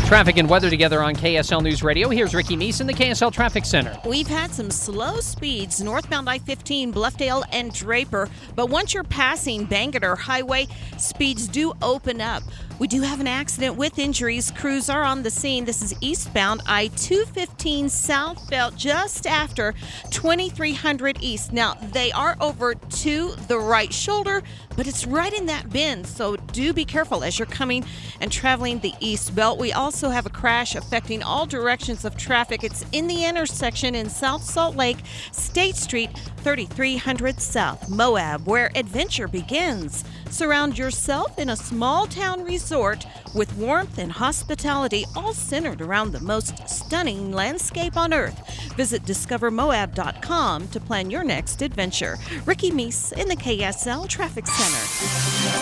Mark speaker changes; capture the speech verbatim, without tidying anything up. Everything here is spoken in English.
Speaker 1: Traffic and weather together on K S L News Radio. Here's Ricky Meese in the K S L Traffic Center.
Speaker 2: We've had some slow speeds northbound I fifteen, Bluffdale and Draper, but once you're passing Bangerter Highway, speeds do open up. We do have an accident with injuries. Crews are on the scene. This is eastbound I two fifteen southbound just after twenty-three hundred east. Now, they are over to the right shoulder, but it's right in that bend, so do be careful as you're coming and traveling the east belt. We also have a crash affecting all directions of traffic. It's in the intersection in South Salt Lake, State Street, thirty-three hundred South, Moab, where adventure begins. Surround yourself in a small town resort with warmth and hospitality, all centered around the most stunning landscape on earth. Visit discover moab dot com to plan your next adventure. Ricky Meese in the K S L Traffic Center.